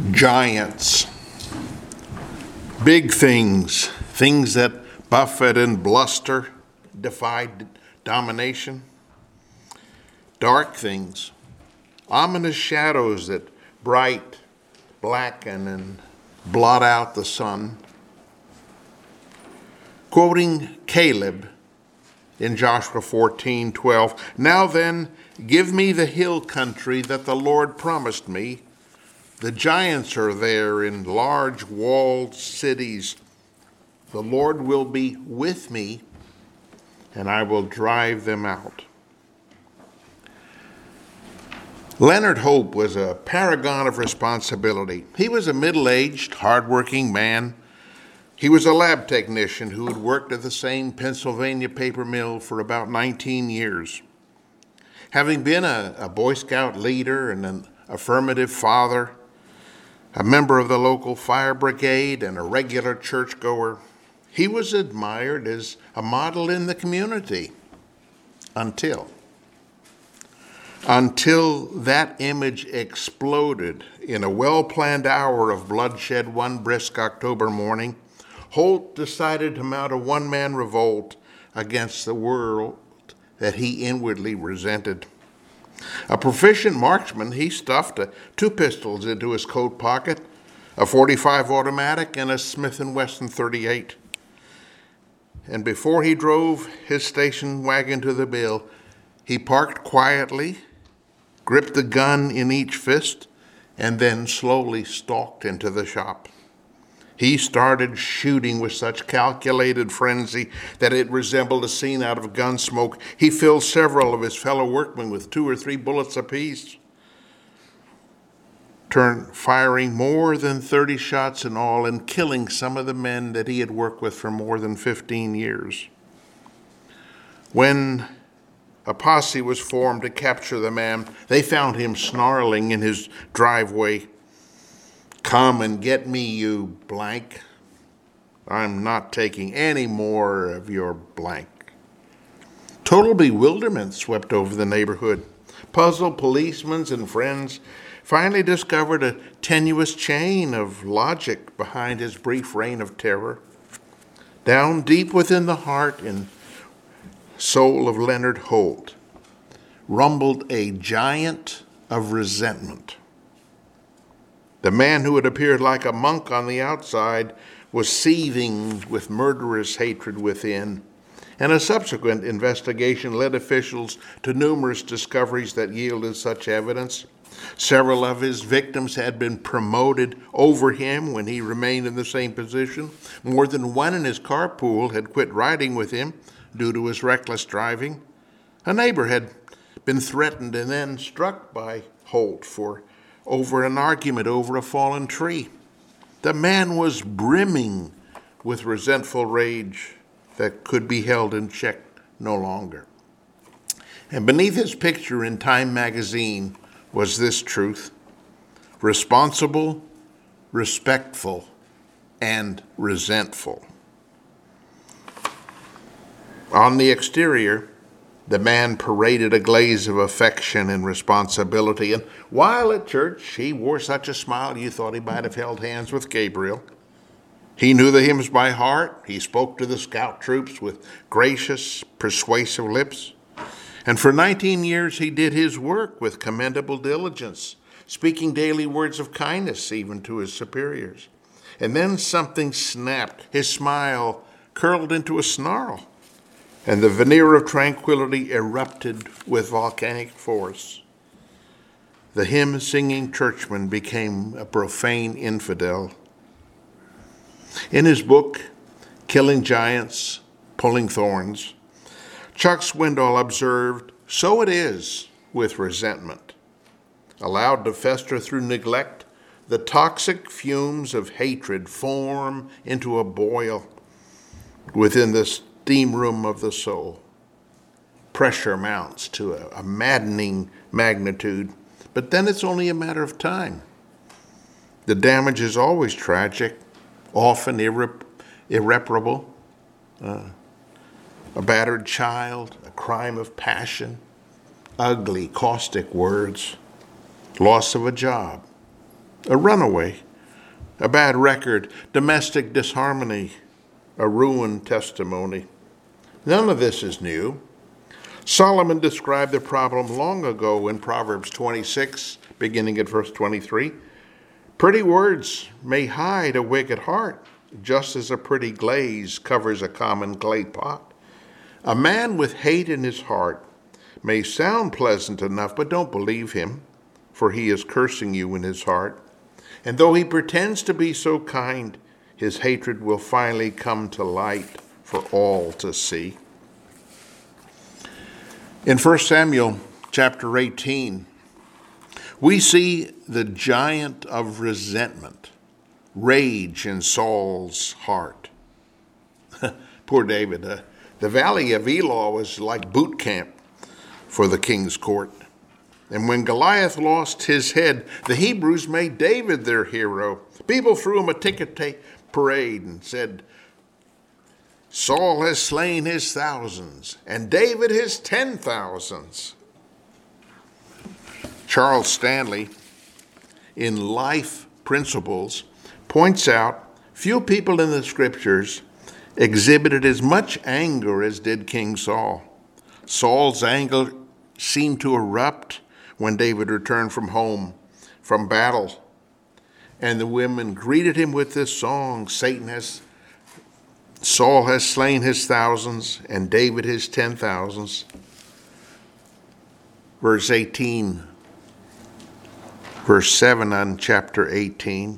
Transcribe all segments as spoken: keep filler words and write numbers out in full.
Giants, big things, things that buffet and bluster, defy domination. Dark things, ominous shadows that bright, blacken and blot out the sun. Quoting Caleb in Joshua fourteen twelve, "Now then, give me the hill country that the Lord promised me. The giants are there in large walled cities. The Lord will be with me, and I will drive them out." Leonard Hope was a paragon of responsibility. He was a middle-aged, hard-working man. He was a lab technician who had worked at the same Pennsylvania paper mill for about nineteen years. Having been a, a Boy Scout leader and an affirmative father, a member of the local fire brigade, and a regular churchgoer, he was admired as a model in the community until, until that image exploded in a well-planned hour of bloodshed one brisk October morning. Holt decided to mount a one-man revolt against the world that he inwardly resented. A proficient marksman, he stuffed a, two pistols into his coat pocket, a forty-five automatic and a Smith and Wesson thirty-eight. And before he drove his station wagon to the mill, he parked quietly, gripped the gun in each fist, and then slowly stalked into the shop. He started shooting with such calculated frenzy that it resembled a scene out of Gunsmoke. He filled several of his fellow workmen with two or three bullets apiece, turned firing more than thirty shots in all and killing some of the men that he had worked with for more than fifteen years. When a posse was formed to capture the man, they found him snarling in his driveway, "Come and get me, you blank. I'm not taking any more of your blank." Total bewilderment swept over the neighborhood. Puzzled policemen and friends finally discovered a tenuous chain of logic behind his brief reign of terror. Down deep within the heart and soul of Leonard Holt rumbled a giant of resentment. The man who had appeared like a monk on the outside was seething with murderous hatred within, and a subsequent investigation led officials to numerous discoveries that yielded such evidence. Several of his victims had been promoted over him when he remained in the same position. More than one in his carpool had quit riding with him due to his reckless driving. A neighbor had been threatened and then struck by Holt for over an argument over a fallen tree. The man was brimming with resentful rage that could be held in check no longer. And beneath his picture in Time magazine was this truth: responsible, respectful, and resentful. On the exterior, the man paraded a glaze of affection and responsibility, and while at church, he wore such a smile you thought he might have held hands with Gabriel. He knew the hymns by heart. He spoke to the scout troops with gracious, persuasive lips. And for nineteen years, he did his work with commendable diligence, speaking daily words of kindness even to his superiors. And then something snapped. His smile curled into a snarl, and the veneer of tranquility erupted with volcanic force. The hymn-singing churchman became a profane infidel. In his book, Killing Giants, Pulling Thorns, Chuck Swindoll observed, "So it is with resentment. Allowed to fester through neglect, the toxic fumes of hatred form into a boil within the steam room of the soul. Pressure mounts to a, a maddening magnitude, but then it's only a matter of time. The damage is always tragic, often irre- irreparable. Uh, a battered child, a crime of passion, ugly, caustic words, loss of a job, a runaway, a bad record, domestic disharmony, a ruined testimony. None of this is new. Solomon described the problem long ago in Proverbs twenty-six, beginning at verse twenty-three. Pretty words may hide a wicked heart, just as a pretty glaze covers a common clay pot. A man with hate in his heart may sound pleasant enough, but don't believe him, for he is cursing you in his heart. And though he pretends to be so kind, his hatred will finally come to light for all to see. In First Samuel chapter eighteen, we see the giant of resentment rage in Saul's heart. Poor David. Uh, the valley of Elah was like boot camp for the king's court. And when Goliath lost his head, the Hebrews made David their hero. People threw him a ticket tape parade and said, Saul has slain his thousands, and David his ten thousands. Charles Stanley, in Life Principles, points out few people in the scriptures exhibited as much anger as did King Saul. Saul's anger seemed to erupt when David returned from home, from battle, and the women greeted him with this song, Satan has, Saul has slain his thousands, and David his ten thousands. Verse eighteen, verse seven on chapter eighteen,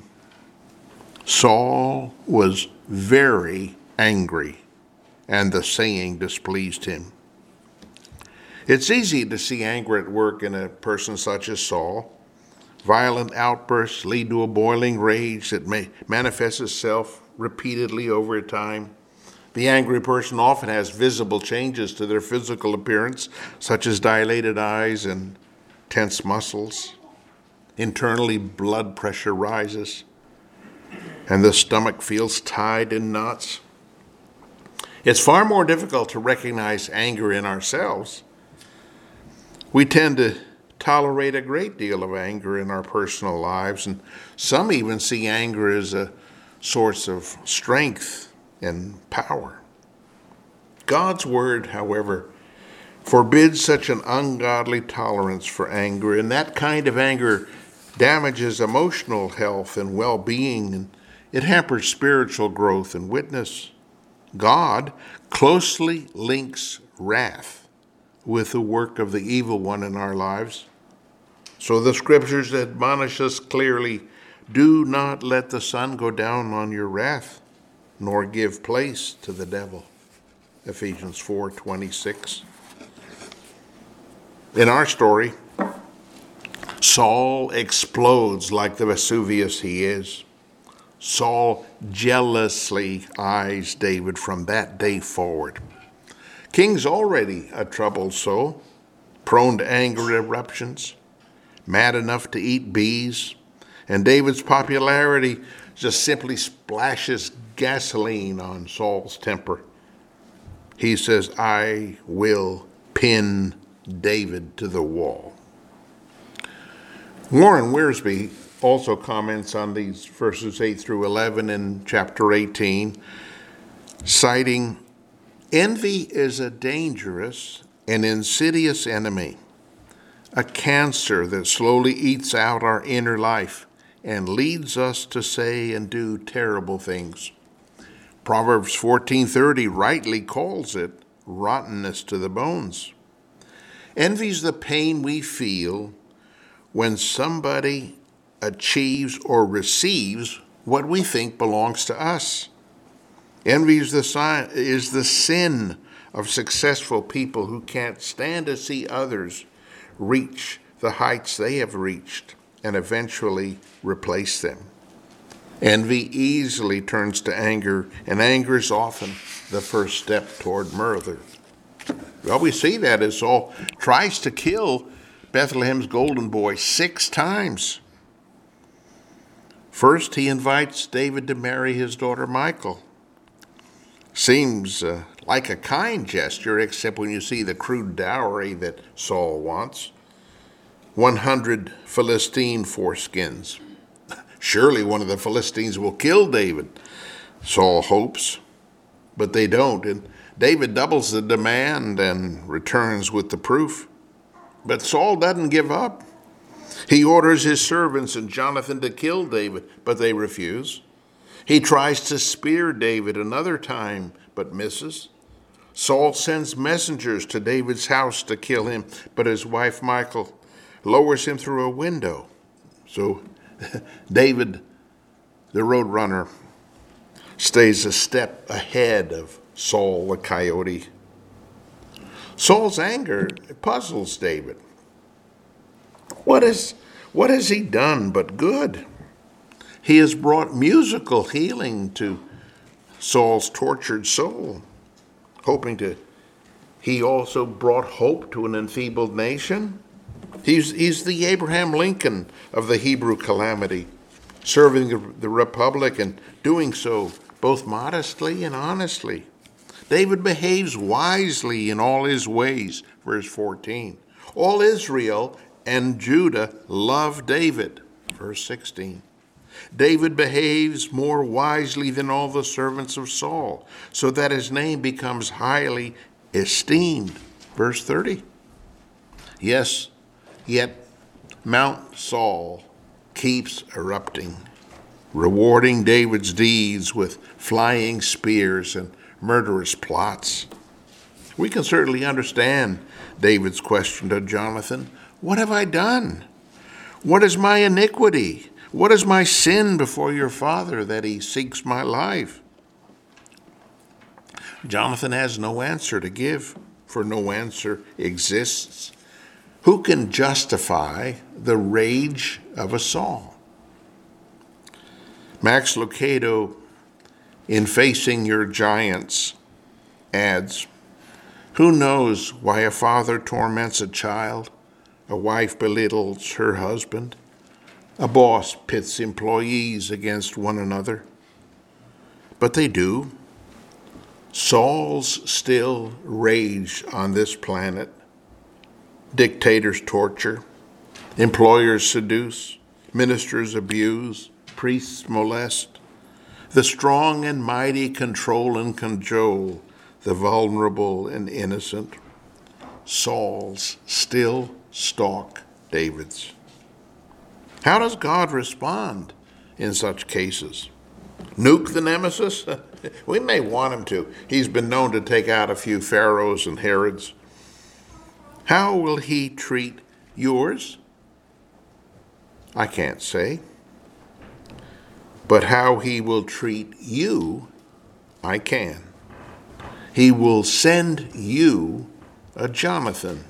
Saul was very angry, and the saying displeased him. It's easy to see anger at work in a person such as Saul. Violent outbursts lead to a boiling rage that may manifest itself repeatedly over time. The angry person often has visible changes to their physical appearance, such as dilated eyes and tense muscles. Internally, blood pressure rises, and the stomach feels tied in knots. It's far more difficult to recognize anger in ourselves. We tend to tolerate a great deal of anger in our personal lives, and some even see anger as a source of strength and power. God's word, however, forbids such an ungodly tolerance for anger, and that kind of anger damages emotional health and well-being, and it hampers spiritual growth and witness. God closely links wrath with the work of the evil one in our lives. So the scriptures admonish us clearly, do not let the sun go down on your wrath, nor give place to the devil. Ephesians four twenty-six. In our story, Saul explodes like the Vesuvius he is. Saul jealously eyes David from that day forward. King's already a troubled soul, prone to anger eruptions, mad enough to eat bees, and David's popularity just simply splashes gasoline on Saul's temper. He says, I will pin David to the wall. Warren Wiersbe also comments on these verses eight through eleven in chapter eighteen, citing, envy is a dangerous and insidious enemy, a cancer that slowly eats out our inner life and leads us to say and do terrible things. Proverbs fourteen thirty rightly calls it rottenness to the bones. Envy is the pain we feel when somebody achieves or receives what we think belongs to us. Envy is the sign, is the sin of successful people who can't stand to see others reach the heights they have reached and eventually replace them. Envy easily turns to anger, and anger is often the first step toward murder. Well, we see that as Saul tries to kill Bethlehem's golden boy six times. First, he invites David to marry his daughter Michal. Seems uh, like a kind gesture, except when you see the crude dowry that Saul wants. one hundred Philistine foreskins. Surely one of the Philistines will kill David, Saul hopes, but they don't. And David doubles the demand and returns with the proof. But Saul doesn't give up. He orders his servants and Jonathan to kill David, but they refuse. He tries to spear David another time, but misses. Saul sends messengers to David's house to kill him, but his wife Michal lowers him through a window. So David, the roadrunner, stays a step ahead of Saul the coyote. Saul's anger puzzles David. What is, what has he done but good? He has brought musical healing to Saul's tortured soul, hoping to, he also brought hope to an enfeebled nation. He's, he's the Abraham Lincoln of the Hebrew calamity, serving the, the republic and doing so both modestly and honestly. David behaves wisely in all his ways, verse fourteen. All Israel and Judah love David, verse sixteen. David behaves more wisely than all the servants of Saul, so that his name becomes highly esteemed, verse thirty. Yes, yet Mount Saul keeps erupting, rewarding David's deeds with flying spears and murderous plots. We can certainly understand David's question to Jonathan, what have I done? What is my iniquity? What is my sin before your father that he seeks my life? Jonathan has no answer to give, for no answer exists. Who can justify the rage of a Saul? Max Lucado, in Facing Your Giants, adds, who knows why a father torments a child, a wife belittles her husband, a boss pits employees against one another? But they do. Sauls still rage on this planet. Dictators torture, employers seduce, ministers abuse, priests molest. The strong and mighty control and cajole the vulnerable and innocent. Sauls still stalk David's. How does God respond in such cases? Nuke the nemesis? We may want him to. He's been known to take out a few Pharaohs and Herods. How will he treat yours? I can't say. But how he will treat you, I can. He will send you a Jonathan.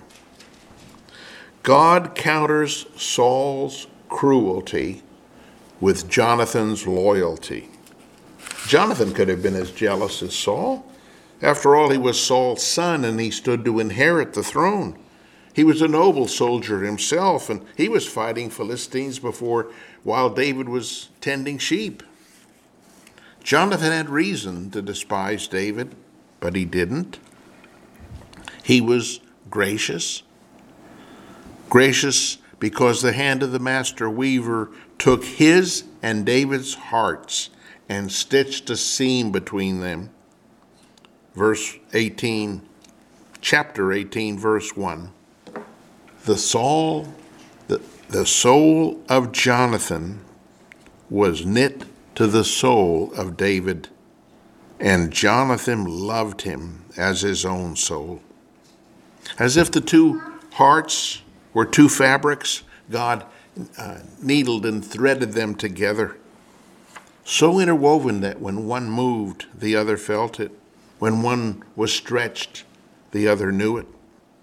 God counters Saul's cruelty with Jonathan's loyalty. Jonathan could have been as jealous as Saul. After all, he was Saul's son and he stood to inherit the throne. He was a noble soldier himself, and he was fighting Philistines before, while David was tending sheep. Jonathan had reason to despise David, but he didn't. He was gracious. Gracious because the hand of the master weaver took his and David's hearts and stitched a seam between them. Verse eighteen, chapter eighteen, verse one. The soul, the, the soul of Jonathan was knit to the soul of David, and Jonathan loved him as his own soul. As if the two hearts were two fabrics, God uh, needled and threaded them together, so interwoven that when one moved, the other felt it. When one was stretched, the other knew it.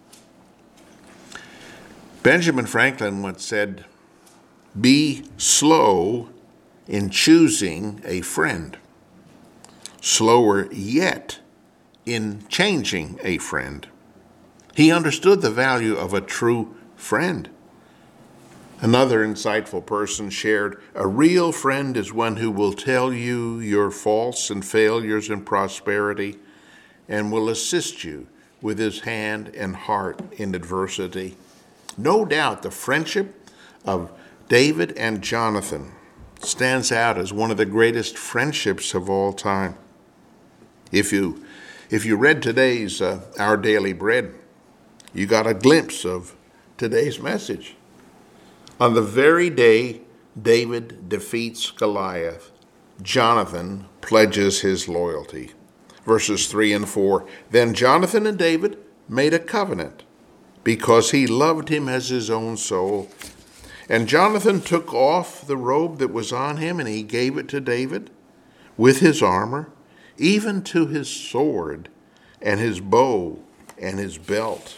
Benjamin Franklin once said, be slow in choosing a friend, slower yet in changing a friend. He understood the value of a true friend. Another insightful person shared, a real friend is one who will tell you your faults and failures and prosperity and will assist you with his hand and heart in adversity. No doubt the friendship of David and Jonathan stands out as one of the greatest friendships of all time. If you, if you read today's uh, Our Daily Bread, you got a glimpse of today's message. On the very day David defeats Goliath, Jonathan pledges his loyalty. Verses three and four, then Jonathan and David made a covenant because he loved him as his own soul. And Jonathan took off the robe that was on him and he gave it to David with his armor, even to his sword and his bow and his belt.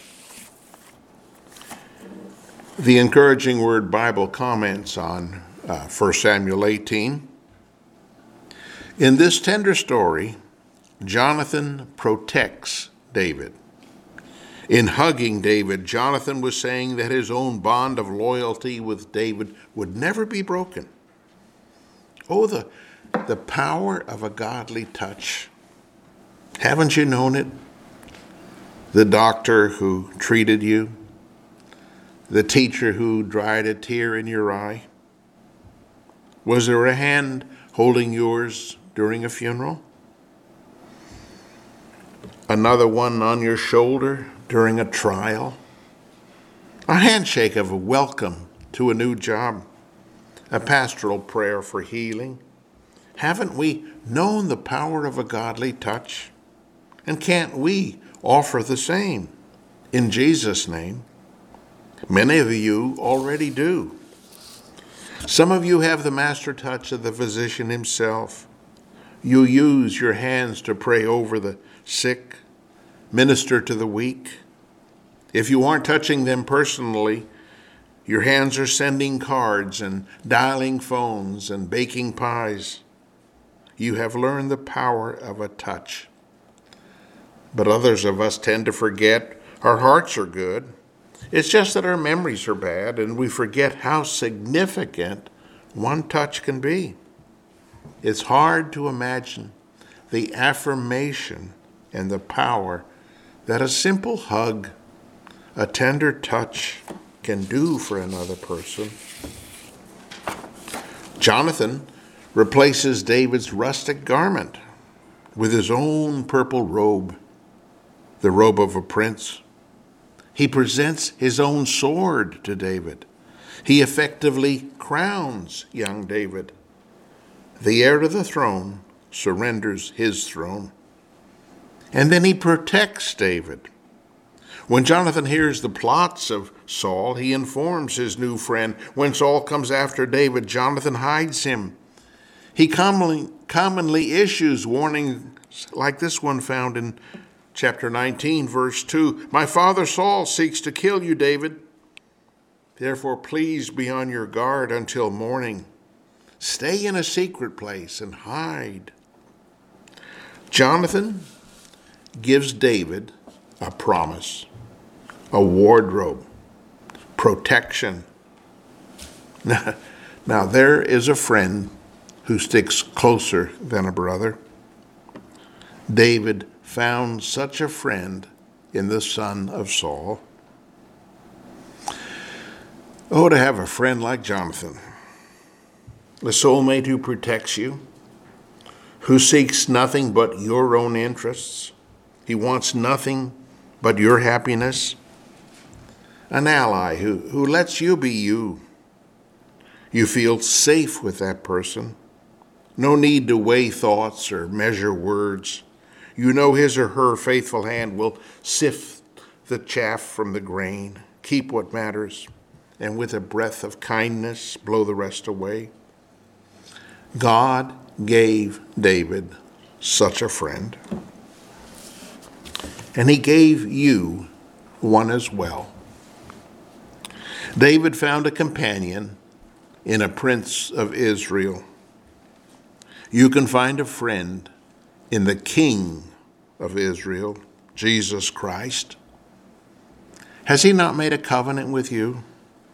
The Encouraging Word Bible comments on uh, First Samuel eighteen. In this tender story, Jonathan protects David. In hugging David, Jonathan was saying that his own bond of loyalty with David would never be broken. Oh, the, the power of a godly touch. Haven't you known it? The doctor who treated you, the teacher who dried a tear in your eye. Was there a hand holding yours during a funeral? Another one on your shoulder during a trial? A handshake of a welcome to a new job? A pastoral prayer for healing? Haven't we known the power of a godly touch? And can't we offer the same in Jesus' name? Many of you already do. Some of you have the master touch of the physician himself. You use your hands to pray over the sick, minister to the weak. If you aren't touching them personally, your hands are sending cards and dialing phones and baking pies. You have learned the power of a touch. But others of us tend to forget our hearts are good. It's just that our memories are bad and we forget how significant one touch can be. It's hard to imagine the affirmation and the power that a simple hug, a tender touch can do for another person. Jonathan replaces David's rustic garment with his own purple robe, the robe of a prince. He presents his own sword to David. He effectively crowns young David. The heir to the throne surrenders his throne. And then he protects David. When Jonathan hears the plots of Saul, he informs his new friend. When Saul comes after David, Jonathan hides him. He commonly, commonly issues warnings like this one found in chapter nineteen, verse two. My father Saul seeks to kill you, David. Therefore, please be on your guard until morning. Stay in a secret place and hide. Jonathan gives David a promise, a wardrobe, protection. Now, now there is a friend who sticks closer than a brother. David found such a friend in the son of Saul. Oh, to have a friend like Jonathan, the soulmate who protects you, who seeks nothing but your own interests. He wants nothing but your happiness. An ally who, who lets you be you. You feel safe with that person. No need to weigh thoughts or measure words. You know his or her faithful hand will sift the chaff from the grain, keep what matters, and with a breath of kindness blow the rest away. God gave David such a friend, and he gave you one as well. David found a companion in a prince of Israel. You can find a friend in the King of Israel, Jesus Christ. Has he not made a covenant with you?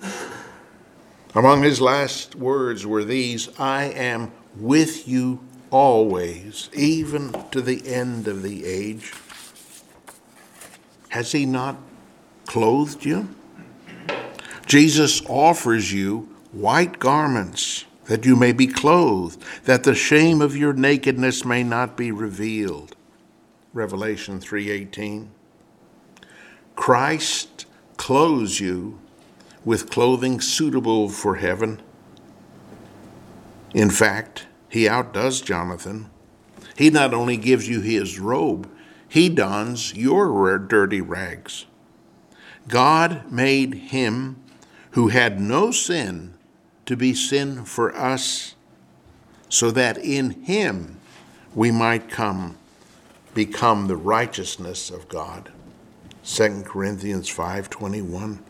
Among his last words were these, I am with you always, even to the end of the age. Has he not clothed you? Jesus offers you white garments that you may be clothed, that the shame of your nakedness may not be revealed. Revelation three eighteen. Christ clothes you with clothing suitable for heaven. In fact, he outdoes Jonathan. He not only gives you his robe, he dons your dirty rags. God made him who had no sin to be sin for us, so that in him we might come become the righteousness of God. Second Corinthians five twenty-one.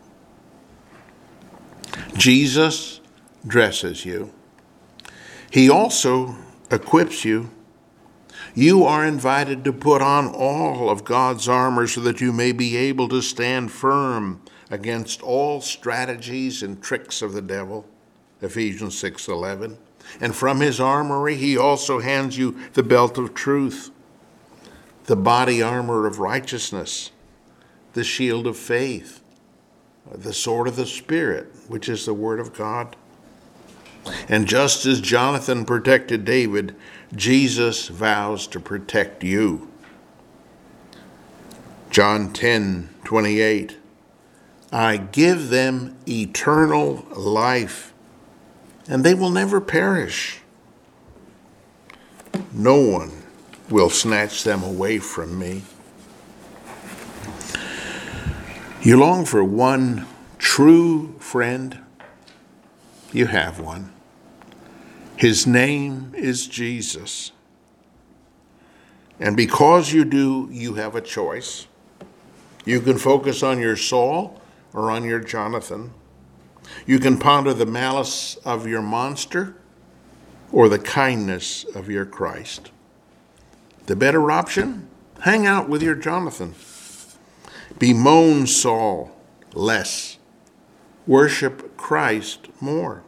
Jesus dresses you. He also equips you. You are invited to put on all of God's armor so that you may be able to stand firm against all strategies and tricks of the devil. Ephesians six eleven. And from his armory, he also hands you the belt of truth, the body armor of righteousness, the shield of faith, the sword of the Spirit, which is the word of God. And just as Jonathan protected David, Jesus vows to protect you. John ten twenty-eight. I give them eternal life, and they will never perish. No one will snatch them away from me. You long for one true friend? You have one. His name is Jesus. And because you do, you have a choice. You can focus on your Saul or on your Jonathan. You can ponder the malice of your monster or the kindness of your Christ. The better option? Hang out with your Jonathan. Bemoan Saul less. Worship Christ more.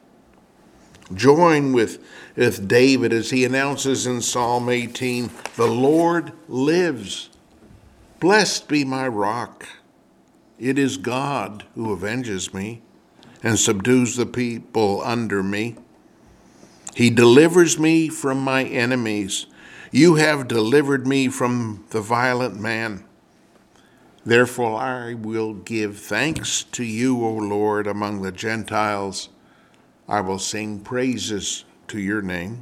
Join with, with David as he announces in Psalm eighteen, the Lord lives. Blessed be my rock. It is God who avenges me and subdues the people under me. He delivers me from my enemies. You have delivered me from the violent man. Therefore I will give thanks to you, O Lord, among the Gentiles. I will sing praises to your name.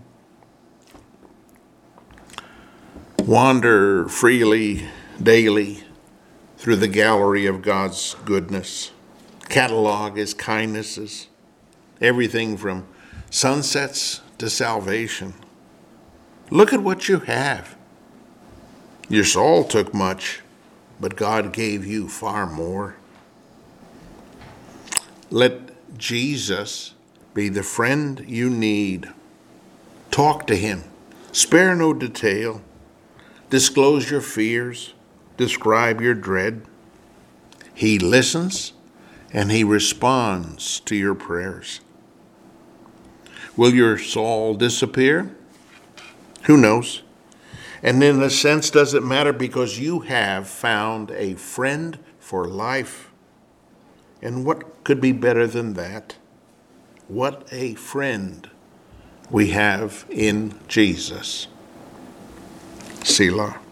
Wander freely, daily, through the gallery of God's goodness. Catalog his kindnesses, everything from sunsets to salvation. Look at what you have. Your Saul took much, but God gave you far more. Let Jesus be the friend you need. Talk to him. Spare no detail. Disclose your fears. Describe your dread. He listens and he responds to your prayers. Will your Saul disappear? Who knows? And in a sense, does it matter, because you have found a friend for life. And what could be better than that? What a friend we have in Jesus. Selah.